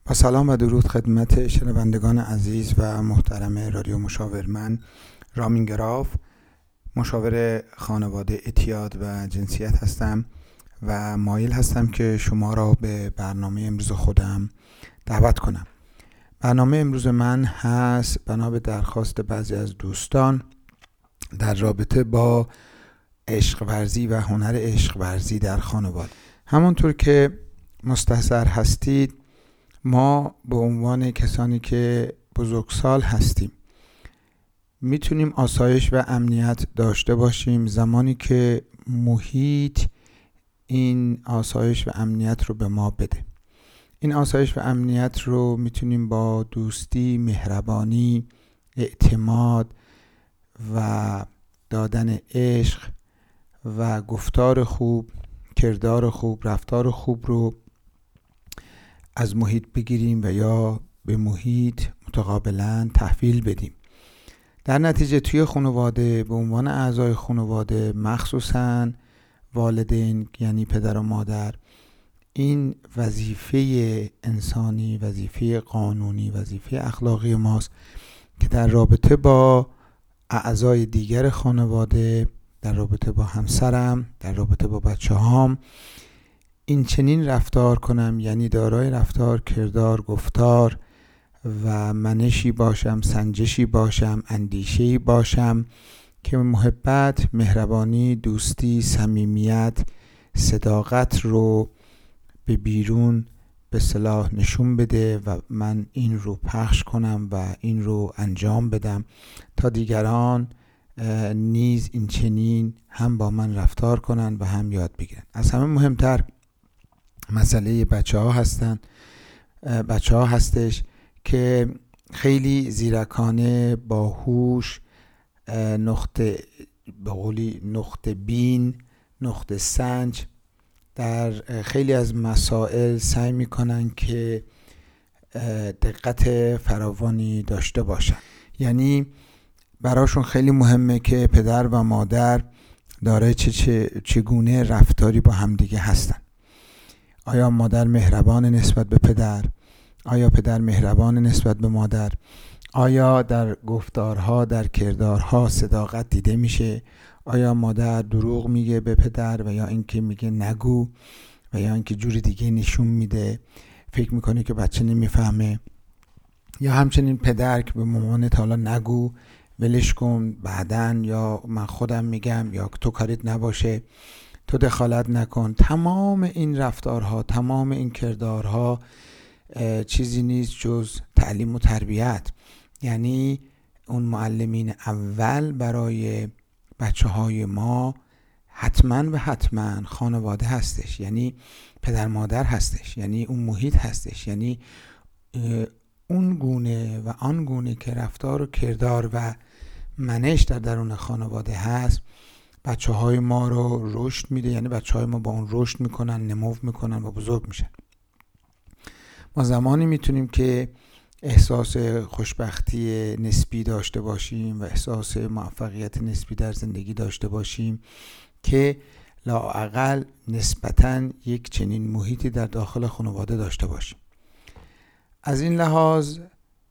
با سلام و درود خدمت شنوندگان عزیز و محترم رادیو مشاور. من رامین گراف، مشاور خانواده، اعتیاد و جنسیت هستم و مایل هستم که شما را به برنامه امروز خودم دعوت کنم. برنامه امروز من هست بنا به درخواست بعضی از دوستان در رابطه با عشق ورزی و هنر عشق ورزی در خانواده. همونطور که مستحضر هستید، ما به عنوان کسانی که بزرگسال هستیم میتونیم آسایش و امنیت داشته باشیم زمانی که محیط این آسایش و امنیت رو به ما بده. این آسایش و امنیت رو میتونیم با دوستی، مهربانی، اعتماد و دادن عشق و گفتار خوب، کردار خوب، رفتار خوب رو از محیط بگیریم و یا به محیط متقابلا تحویل بدیم. در نتیجه توی خانواده به عنوان اعضای خانواده، مخصوصاً والدین یعنی پدر و مادر، این وظیفه انسانی، وظیفه قانونی، وظیفه اخلاقی ماست که در رابطه با اعضای دیگر خانواده، در رابطه با همسرم، در رابطه با بچه‌هام این چنین رفتار کنم، یعنی دارای رفتار، کردار، گفتار و منشی باشم، سنجشی باشم، اندیشه‌ای باشم که محبت، مهربانی، دوستی، صمیمیت، صداقت رو به بیرون به اصطلاح نشون بده و من این رو پخش کنم و این رو انجام بدم تا دیگران نیز این چنین هم با من رفتار کنن و هم یاد بگیرن. از همه مهمتر مسئله بچه ها هستش که خیلی زیرکانه، باهوش، نقطه بین، نقطه سنج در خیلی از مسائل سعی میکنن که دقت فراوانی داشته باشن. یعنی براشون خیلی مهمه که پدر و مادر دارای چگونه رفتاری با همدیگه هستن. آیا مادر مهربان نسبت به پدر؟ آیا پدر مهربان نسبت به مادر؟ آیا در گفتارها، در کردارها صداقت دیده میشه؟ آیا مادر دروغ میگه به پدر و یا اینکه میگه نگو و یا اینکه جوری دیگه نشون میده، فکر میکنه که بچه نمیفهمه؟ یا همچنین پدر که به مامان حالا نگو، ولش کن، بعدن، یا من خودم میگم، یا تو کاریت نباشه، تو دخالت نکن. تمام این رفتارها، تمام این کردارها چیزی نیست جز تعلیم و تربیت. یعنی اون معلمین اول برای بچه های ما حتما خانواده هستش، یعنی پدر مادر هستش، یعنی اون محیط هستش، یعنی اون گونه و آن گونه که رفتار و کردار و منش در درون خانواده هست بچه های ما رو رشد میده. یعنی بچه های ما با اون رشد میکنن، نمو میکنن و بزرگ میشن. ما زمانی میتونیم که احساس خوشبختی نسبی داشته باشیم و احساس موفقیت نسبی در زندگی داشته باشیم که لااقل نسبتاً یک چنین محیطی در داخل خانواده داشته باشیم. از این لحاظ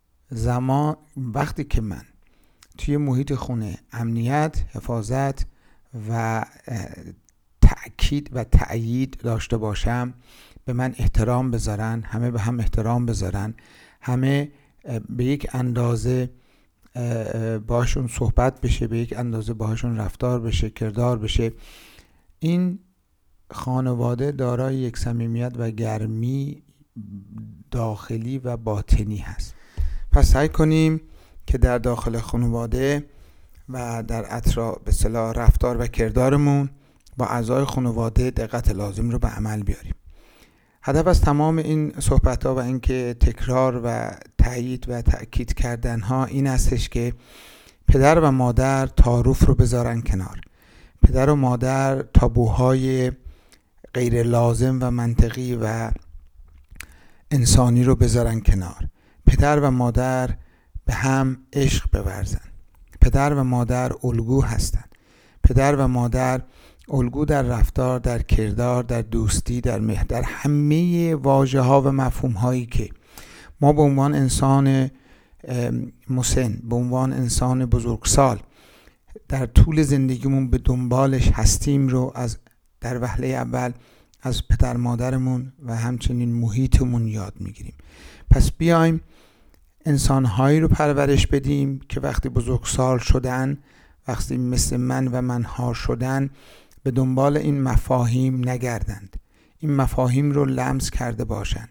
وقتی که من توی محیط خونه امنیت، حفاظت و تأکید و تأیید داشته باشم، به من احترام بذارن، همه به هم احترام بذارن، همه به یک اندازه باشون صحبت بشه، به یک اندازه باشون رفتار بشه، کردار بشه، این خانواده دارای یک صمیمیت و گرمی داخلی و باطنی هست. پس سعی کنیم که در داخل خانواده و در اطراف به اصطلاح رفتار و کردارمون با اعضای خانواده دقت لازم رو به عمل بیاریم. هدف از تمام این صحبت‌ها و اینکه تکرار و تأیید و تأکید کردن‌ها این هستش که پدر و مادر تعارف رو بذارن کنار. پدر و مادر تابوهای غیر لازم و منطقی و انسانی رو بذارن کنار. پدر و مادر به هم عشق بورزن. پدر و مادر الگو هستن. پدر و مادر الگو در رفتار، در کردار، در دوستی، در همه واژه ها و مفهوم هایی که ما به عنوان انسان مسن، به عنوان انسان بزرگسال در طول زندگیمون به دنبالش هستیم رو در وهله اول از پدر مادرمون و همچنین محیطمون یاد میگیریم. پس بیایم انسانهایی رو پرورش بدیم که وقتی بزرگسال شدن، وقتی مثل من و منها شدن، به دنبال این مفاهیم نگردند، این مفاهیم رو لمس کرده باشند،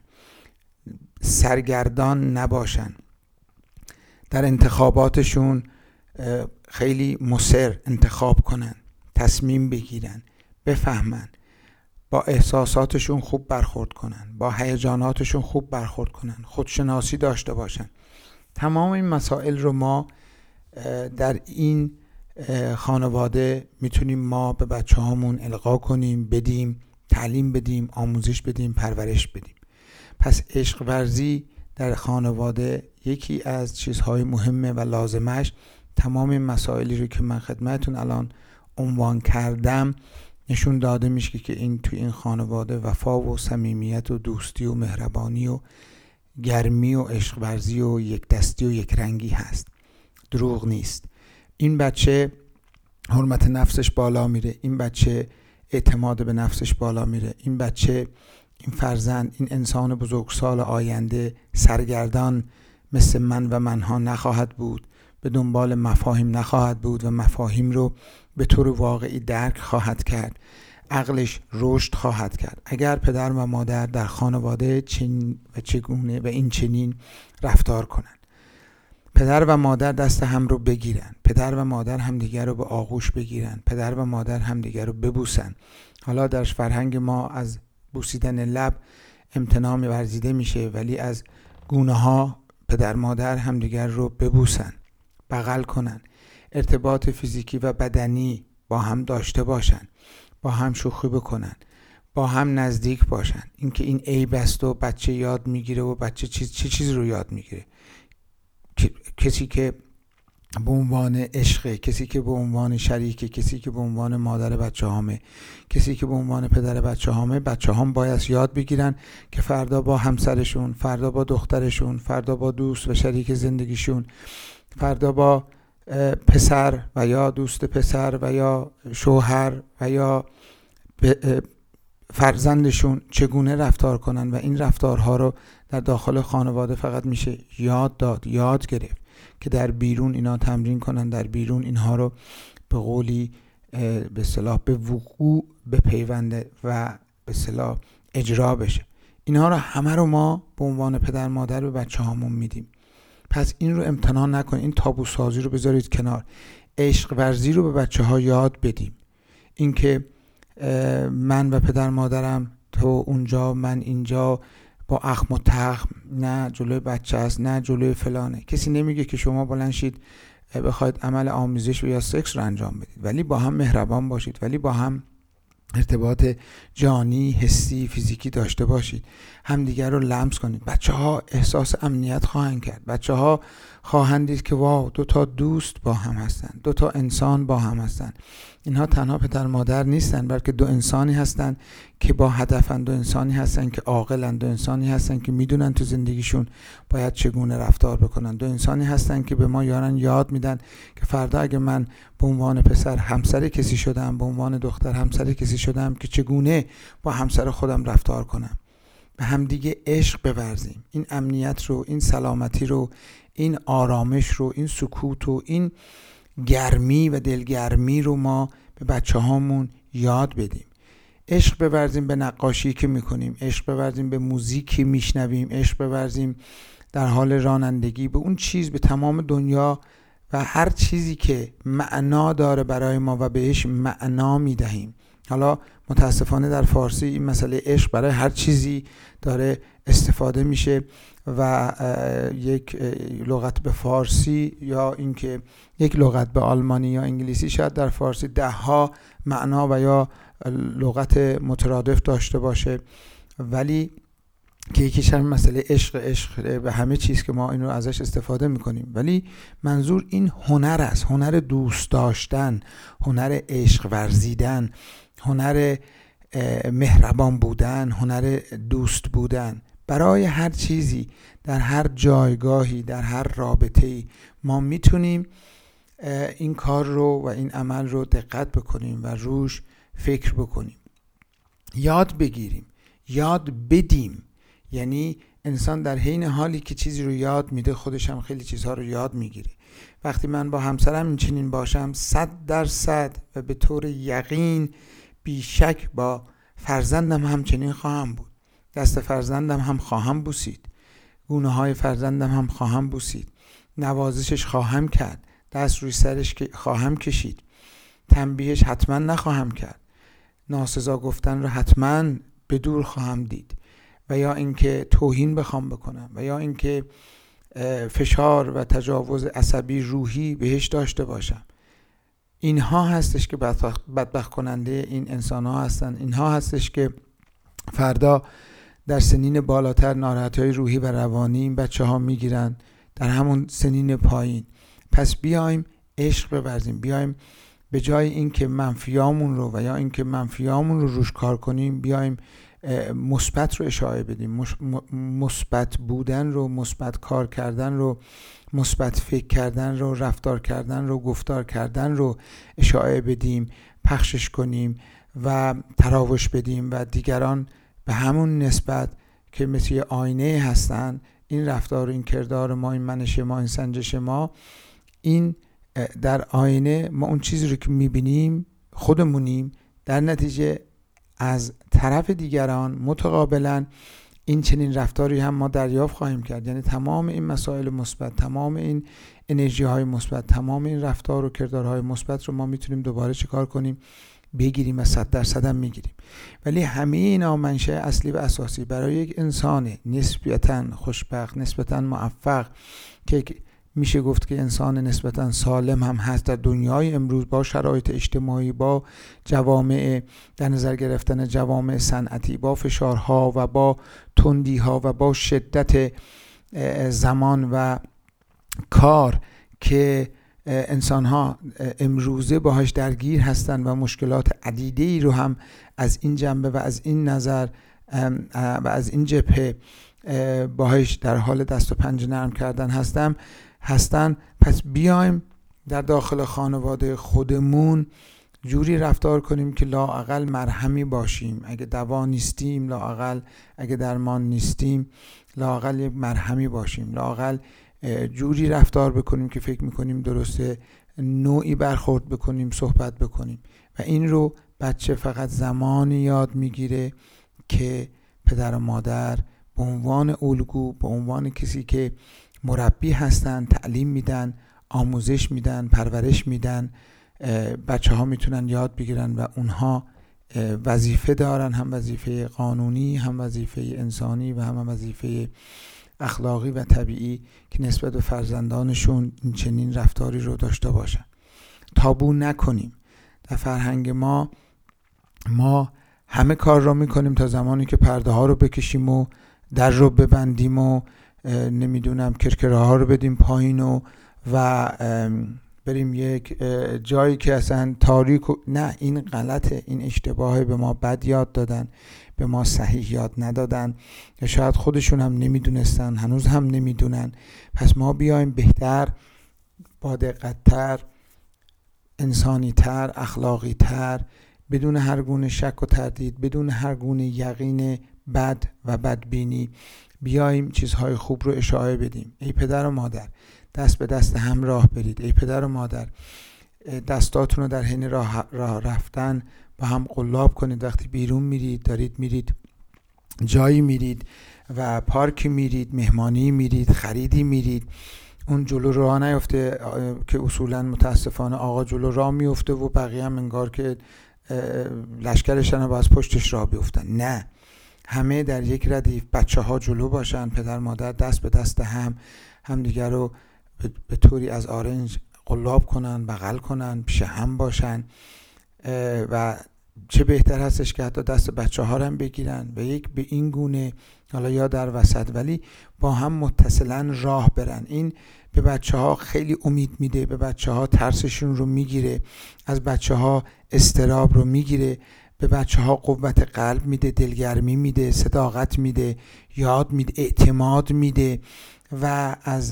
سرگردان نباشند، در انتخاباتشون خیلی مصر انتخاب کنن، تصمیم بگیرن، بفهمن، با احساساتشون خوب برخورد کنن، با هیجاناتشون خوب برخورد کنن، خودشناسی داشته باشن. تمام این مسائل رو ما در این خانواده میتونیم ما به بچه هامون القا کنیم، بدیم، تعلیم بدیم، آموزش بدیم، پرورش بدیم. پس عشق ورزی در خانواده یکی از چیزهای مهمه و لازمش تمام این مسائلی رو که من خدمتتون الان عنوان کردم نشون داده میشه که این توی این خانواده وفا و صمیمیت و دوستی و مهربانی و گرمی و عشق ورزی و یک دستی و یک رنگی هست. دروغ نیست. این بچه حرمت نفسش بالا میره، این بچه اعتماد به نفسش بالا میره، این بچه، این فرزند، این انسان بزرگسال آینده سرگردان مثل من و منها نخواهد بود، به دنبال مفاهیم نخواهد بود و مفاهیم رو به طور واقعی درک خواهد کرد، عقلش رشد خواهد کرد. اگر پدر و مادر در خانواده چگونه و این چنین رفتار کنند، پدر و مادر دست هم رو بگیرن، پدر و مادر همدیگر رو به آغوش بگیرن، پدر و مادر همدیگر رو ببوسن. حالا در فرهنگ ما از بوسیدن لب امتناع ورزیده میشه، ولی از گونه ها پدر مادر همدیگر رو ببوسن، بغل کنن، ارتباط فیزیکی و بدنی با هم داشته باشن، با هم شوخی بکنن، با هم نزدیک باشن. اینکه این عیب است و بچه یاد میگیره و بچه چه چیز رو یاد میگیره؟ کسی که به عنوان عشق، کسی که به عنوان شریک، کسی که به عنوان مادر بچه هامه، کسی که به عنوان پدر بچه هامه، بچه هام باید یاد بگیرن که فردا با همسرشون، فردا با دخترشون، فردا با دوست و شریک زندگیشون، فردا با پسر و یا دوست پسر و یا شوهر و یا فرزندشون چگونه رفتار کنن و این رفتارها رو در داخل خانواده فقط میشه یاد داد، یاد گرفت که در بیرون اینا تمرین کنن، در بیرون اینها رو به قولی به اصطلاح به وقوع بپیونده و به اصطلاح اجرا بشه. اینها رو همه رو ما به عنوان پدر مادر به بچه هامون میدیم. پس این رو امتناع نکنید، این تابو سازی رو بذارید کنار، عشق ورزی رو به بچه ها یاد بدیم. اینکه من و پدر مادرم، تو اونجا من اینجا، با اخم و تخم، نه جلوی بچه است نه جلوی فلانه. کسی نمیگه که شما بلند شید بخواید عمل آمیزش و یا سکس رو انجام بدید، ولی با هم مهربان باشید، ولی با هم ارتباط جانی، حسی، فیزیکی داشته باشید، همدیگر رو لمس کنید. بچه ها احساس امنیت خواهند کرد. بچه ها خواهند دید که واو، دو تا دوست با هم هستن، دو تا انسان با هم هستن. اینها تنها پدر مادر نیستن، بلکه دو انسانی هستن که با هدفن، دو انسانی هستن که عاقلن، دو انسانی هستن که میدونن تو زندگیشون باید چگونه رفتار بکنن، دو انسانی هستن که به ما یاد میدن که فردا اگه من به عنوان پسر همسر کسی شدم، به عنوان دختر همسر کسی شدم، که چگونه با همسر خودم رفتار کنم. به همدیگه عشق بورزیم، این امنیت رو، این سلامتی رو، این آرامش رو، این سکوت و این گرمی و دلگرمی رو ما به بچه هامون یاد بدیم. عشق بورزیم به نقاشی که میکنیم، عشق بورزیم به موزیکی میشنویم، عشق بورزیم در حال رانندگی به اون چیز، به تمام دنیا و هر چیزی که معنا داره برای ما و بهش معنا میدهیم. حالا متاسفانه در فارسی این مسئله عشق برای هر چیزی داره استفاده میشه و یک لغت به فارسی یا اینکه یک لغت به آلمانی یا انگلیسی شاید در فارسی 10 معنا و یا لغت مترادف داشته باشه، ولی که یکیش هم مسئله عشق به همه چیز که ما این رو ازش استفاده میکنیم، ولی منظور این هنر است، هنر دوست داشتن، هنر عشق ورزیدن، هنر مهربان بودن، هنر دوست بودن. برای هر چیزی، در هر جایگاهی، در هر رابطه‌ای ما میتونیم این کار رو و این عمل رو دقت بکنیم و روش فکر بکنیم. یاد بگیریم، یاد بدیم. یعنی انسان در حین حالی که چیزی رو یاد میده خودش هم خیلی چیزها رو یاد میگیره. وقتی من با همسرم این چنین باشم 100% و به طور یقین بیشک با فرزندم همچنین خواهم بود. دست فرزندم هم خواهم بوسید، گونه های فرزندم هم خواهم بوسید، نوازشش خواهم کرد، دست روی سرش خواهم کشید، تنبیهش حتما نخواهم کرد، ناسزا گفتن رو حتما به دور خواهم دید، و یا اینکه توهین بخوام بکنم، و یا اینکه فشار و تجاوز عصبی روحی بهش داشته باشم. اینها هستش که بدبخت کننده این انسان ها هستن. اینها هستش که فردا در سنین بالاتر ناراحتی‌های روحی و روانی این بچه ها میگیرن در همون سنین پایین. پس بیایم عشق بورزیم، بیایم به جای اینکه منفیامون رو و یا اینکه منفیامون رو روش کار کنیم، بیایم مثبت رو اشاعه بدیم. مثبت بودن رو، مثبت کار کردن رو، مثبت فکر کردن رو، رفتار کردن رو، گفتار کردن رو اشاعه بدیم، پخشش کنیم و تراوش بدیم و دیگران به همون نسبت که مثل آینه هستن، این رفتار، این کردار ما، این منش ما، این سنجش ما، این در آینه ما اون چیزی رو که میبینیم خودمونیم. در نتیجه از طرف دیگران متقابلا این چنین رفتاری هم ما دریافت خواهیم کرد. یعنی تمام این مسائل مثبت، تمام این انرژی های مثبت، تمام این رفتار و کردارهای مثبت رو ما میتونیم دوباره چیکار کنیم؟ بگیریم و 100% هم میگیریم. ولی همه اینا منشأ اصلی و اساسی برای یک انسان نسبتاً خوشبخت، نسبتاً موفق، که میشه گفت که انسان نسبتاً سالم هم هست در دنیای امروز، با شرایط اجتماعی، با جوامع در نظر گرفتن جوامع صنعتی، با فشارها و با تندیها و با شدت زمان و کار که انسان‌ها امروزه باهاش درگیر هستن و مشکلات عدیده‌ای رو هم از این جنبه و از این نظر و از این جبهه باهاش در حال دست و پنجه نرم کردن هستن. پس بیایم در داخل خانواده خودمون جوری رفتار کنیم که لااقل مرهمی باشیم. اگه دوا نیستیم، لااقل اگه درمان نیستیم، لااقل یک مرهمی باشیم. لااقل جوری رفتار بکنیم که فکر میکنیم درسته، نوعی برخورد بکنیم، صحبت بکنیم. و این رو بچه فقط زمانی یاد میگیره که پدر و مادر به عنوان الگو، به عنوان کسی که مربی هستن، تعلیم میدن، آموزش میدن، پرورش میدن، بچه ها میتونن یاد بگیرن و اونها وظیفه دارن، هم وظیفه قانونی، هم وظیفه انسانی و هم وظیفه اخلاقی و طبیعی که نسبت به فرزندانشون این چنین رفتاری رو داشته باشن. تابو نکنیم. در فرهنگ ما همه کار رو میکنیم تا زمانی که پرده ها رو بکشیم و در رو ببندیم و نمیدونم کرکره ها رو بدیم پایین و بریم یک جایی که اصلا تاریک نه، این غلطه، این اشتباهه. به ما بد یاد دادن، به ما صحیح یاد ندادن، یا شاید خودشون هم نمیدونستن، هنوز هم نمیدونن. پس ما بیایم بهتر، با دقت‌تر، انسانی‌تر، اخلاقی‌تر، بدون هر گونه شک و تردید، بدون هر گونه یقین بد و بدبینی بیایم چیزهای خوب رو اشاعه بدیم. ای پدر و مادر، دست به دست هم راه برید. ای پدر و مادر، دستاتون رو در حین راه رفتن با هم قلاب کنید. وقتی بیرون میرید، دارید میرید جایی میرید و پارکی میرید، مهمانی میرید، خریدی میرید، اون جلو راه نیفته که اصولا متاسفانه آقا جلو راه میفته و بقیه هم انگار که لشکرشن و باز پشتش راه بیفتن. نه، همه در یک ردیف، بچه ها جلو باشن، پدر مادر دست به دست هم دیگر رو به طوری از آرنج قلاب کنن، بغل کنن، پیش هم باشن و چه بهتر هستش که حتی دست بچه ها رو هم بگیرن و یک به این گونه، حالا یا در وسط، ولی با هم متصلا راه برن. این به بچه ها خیلی امید میده، به بچه ها ترسشون رو میگیره، از بچه ها اضطراب رو میگیره به بچه ها قوت قلب میده، دلگرمی میده، صداقت میده، یاد میده، اعتماد میده و از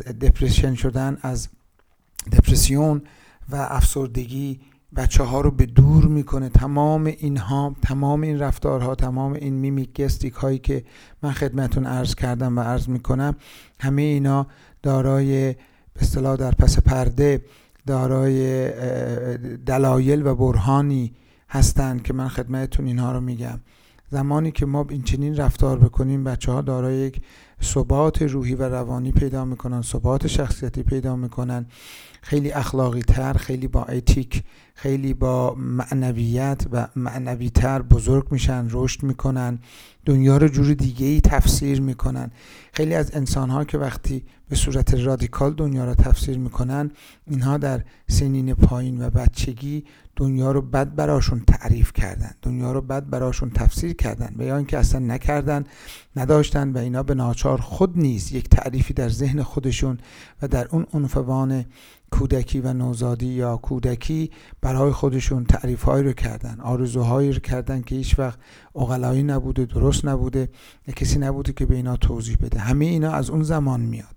دپرسیون و افسردگی بچه ها رو به دور میکنه. تمام این رفتارها، تمام این میمیک گستیک هایی که من خدمتون عرض کردم و عرض میکنم، همه اینا دارای به اصطلاح در پس پرده دارای دلایل و برهانی هستند که من خدمتون اینها رو میگم. زمانی که ما این چنین رفتار بکنیم، بچه ها دارای یک ثبات روحی و روانی پیدا میکنن، ثبات شخصیتی پیدا میکنن، خیلی اخلاقی تر، خیلی با اتیک، خیلی با معنویت و معنوی تر بزرگ میشن، رشد میکنن، دنیا رو جور دیگه ای تفسیر میکنن. خیلی از انسان ها که وقتی به صورت رادیکال دنیا رو تفسیر میکنن، اینها در سنین پایین و بچگی دنیا رو بد براشون تعریف کردن، دنیا رو بد براشون تفسیر کردن، و یا اینکه اصلا نکردن، نداشتن و اینا به ناچار خود نیز یک تعریفی در ذهن خودشون و در اون عنفوان کودکی و نوزادی یا کودکی برای خودشون تعریف‌هایی رو کردن، آرزوهایی رو کردن که هیچ وقت عقلایی نبوده، درست نبوده، کسی نبوده که به اینا توضیح بده. همه اینا از اون زمان میاد.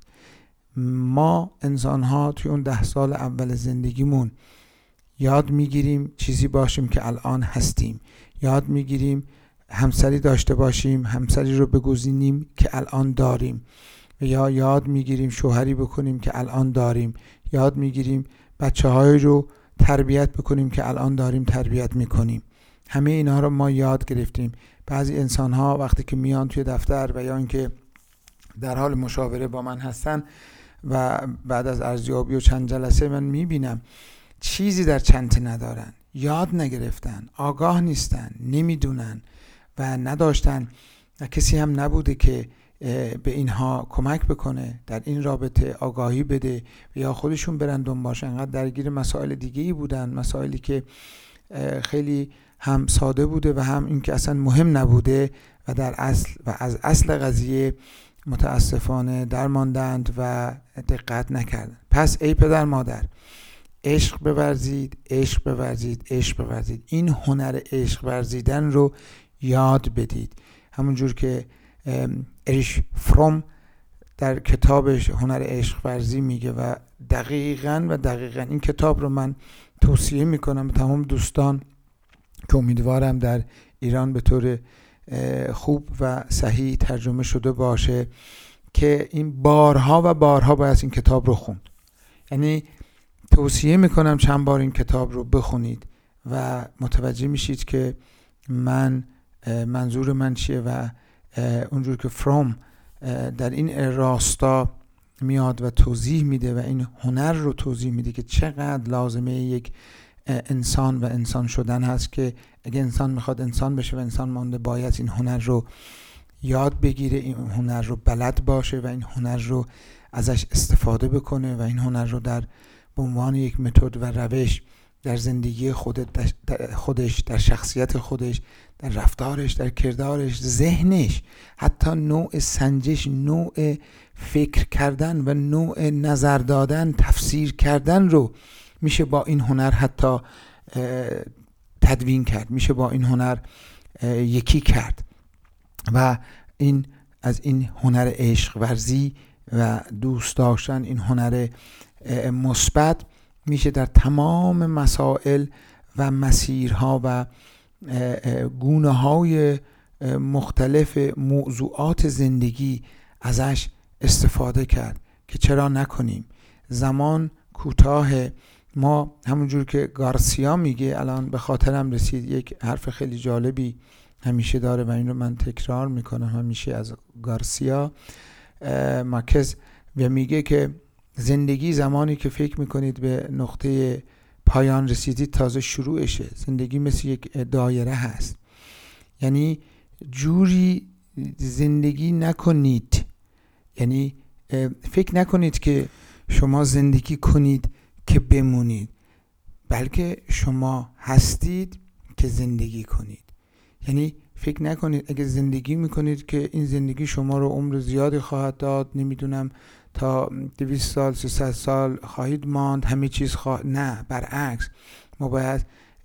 ما انسان‌ها توی اون 10 سال اول زندگیمون یاد میگیریم چیزی باشیم که الان هستیم، یاد میگیریم همسری داشته باشیم، همسری رو بگزینیم که الان داریم، یا یاد میگیریم شوهری بکنیم که الان داریم، یاد میگیریم بچه‌هایی رو تربیت بکنیم که الان داریم تربیت میکنیم. همه اینا رو ما یاد گرفتیم. بعضی انسان‌ها وقتی که میان توی دفتر و یا اینکه در حال مشاوره با من هستن و بعد از ارزیابی و چند جلسه من میبینم چیزی در چنته ندارن، یاد نگرفتن، آگاه نیستن، نمیدونن و نداشتن و کسی هم نبوده که به اینها کمک بکنه، در این رابطه آگاهی بده و یا خودشون برن دنبالش. انقدر درگیر مسائل دیگه‌ای بودن، مسائلی که خیلی هم ساده بوده و هم این که اصلا مهم نبوده و در اصل و از اصل قضیه متاسفانه درماندند و دقت نکردند. پس ای پدر مادر، عشق بورزید، عشق بورزید، عشق بورزید. این هنر عشق ورزیدن رو یاد بدید. همونجور که اریش فروم در کتابش هنر عشق ورزی میگه و دقیقاً این کتاب رو من توصیه میکنم به تمام دوستان که امیدوارم در ایران به طور خوب و صحیح ترجمه شده باشه، که این بارها و بارها باید این کتاب رو خوند. یعنی توصیه میکنم چند بار این کتاب رو بخونید و متوجه میشید که منظور من چیه و اونجور که فروم در این راستا میاد و توضیح میده و این هنر رو توضیح میده که چقدر لازمه یک انسان و انسان شدن هست، که اگه انسان میخواد انسان بشه و انسان مانده باید این هنر رو یاد بگیره، این هنر رو بلد باشه و این هنر رو ازش استفاده بکنه و این هنر رو به عنوان یک متد و روش در زندگی خودش، در شخصیت خودش، در رفتارش، در کردارش، ذهنش، حتی نوع سنجش، نوع فکر کردن و نوع نظر دادن، تفسیر کردن رو میشه با این هنر حتی تدوین کرد، میشه با این هنر یکی کرد. و این از این هنر عشق ورزی و دوست داشتن، این هنر مثبت، میشه در تمام مسائل و مسیرها و گونه‌های مختلف موضوعات زندگی ازش استفاده کرد که چرا نکنیم. زمان کوتاه. ما همونجور که گارسیا میگه، الان به خاطرم رسید یک حرف خیلی جالبی همیشه داره و این رو من تکرار میکنم همیشه از گارسیا مارکز، و میگه که زندگی زمانی که فکر میکنید به نقطه پایان رسیدید تازه شروعشه. زندگی مثل یک دایره هست، یعنی جوری زندگی نکنید، یعنی فکر نکنید که شما زندگی کنید که بمونید، بلکه شما هستید که زندگی کنید. یعنی فکر نکنید اگه زندگی میکنید که این زندگی شما رو عمر زیادی خواهد داد، نمیدونم تا 200 سال 300 سال خواهید ماند، همه چیز نه، برعکس. ما باید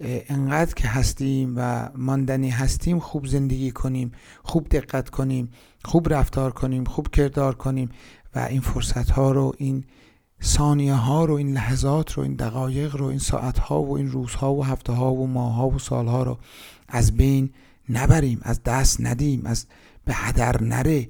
انقدر که هستیم و ماندنی هستیم خوب زندگی کنیم، خوب دقت کنیم، خوب رفتار کنیم، خوب کردار کنیم و این فرصت ها رو، این ثانیه ها رو، این لحظات رو، این دقایق رو، این ساعت ها و این روزها و هفته ها و ماه ها و سال ها رو از بین نبریم، از دست ندیم، از به هدر نره.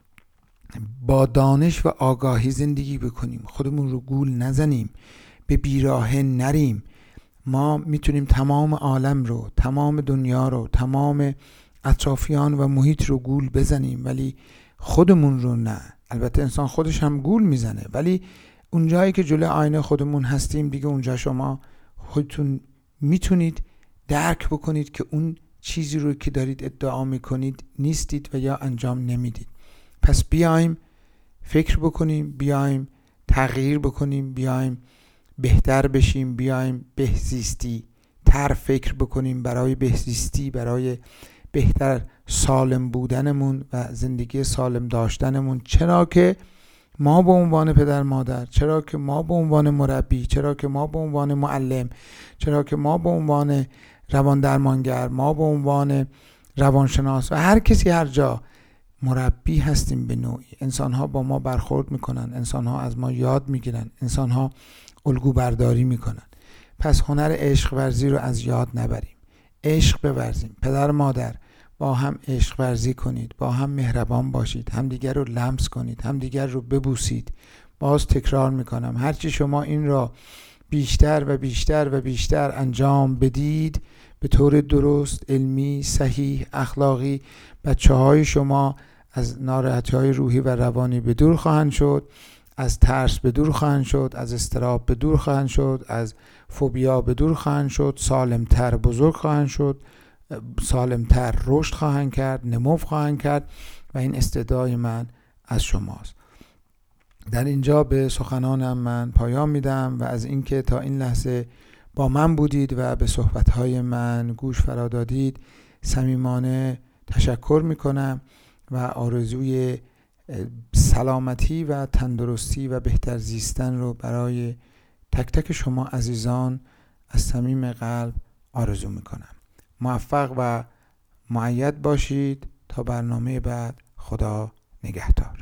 با دانش و آگاهی زندگی بکنیم، خودمون رو گول نزنیم، به بیراهه نریم. ما میتونیم تمام عالم رو، تمام دنیا رو، تمام اطرافیان و محیط رو گول بزنیم ولی خودمون رو نه. البته انسان خودش هم گول میزنه ولی اون جایی که جلوی آینه خودمون هستیم دیگه اونجا شما خودتون میتونید درک بکنید که اون چیزی رو که دارید ادعا میکنید نیستید و یا انجام نمیدید. پس بیایم فکر بکنیم، بیایم تغییر بکنیم، بیایم بهتر بشیم، بیایم بهزیستی تر فکر بکنیم برای بهزیستی، برای بهتر سالم بودنمون و زندگی سالم داشتنمون. چرا که ما به عنوان پدر مادر، چرا که ما به عنوان مربی، چرا که ما به عنوان معلم، چرا که ما به عنوان روان درمانگر، ما به عنوان روانشناس و هر کسی هر جا مربی هستیم به نوعی. انسان ها با ما برخورد میکنن، انسان ها از ما یاد میگیرن، انسان ها الگو برداری میکنن. پس هنر عشق ورزی رو از یاد نبریم، عشق بورزیم. پدر مادر با هم عشق ورزی کنید، با هم مهربان باشید، همدیگر رو لمس کنید، همدیگر رو ببوسید. باز تکرار میکنم، هرچی شما این را بیشتر و بیشتر و بیشتر انجام بدید به طور درست، علمی، صحیح، اخلاقی، بچه‌های شما از ناراحتی‌های روحی و روانی به دور خواهند شد، از ترس به دور خواهند شد، از اضطراب به دور خواهند شد، از فوبیا به دور خواهند شد، سالمتر بزرگ خواهند شد، سالمتر رشد خواهند کرد، نمو خواهند کرد و این استدعای من از شماست. در اینجا به سخنانم من پایان میدم و از اینکه تا این لحظه با من بودید و به صحبت‌های من گوش فرا دادید صمیمانه تشکر میکنم و آرزوی سلامتی و تندرستی و بهتر زیستن رو برای تک تک شما عزیزان از صمیم قلب آرزو میکنم. موفق و مؤید باشید. تا برنامه بعد، خدا نگهدار.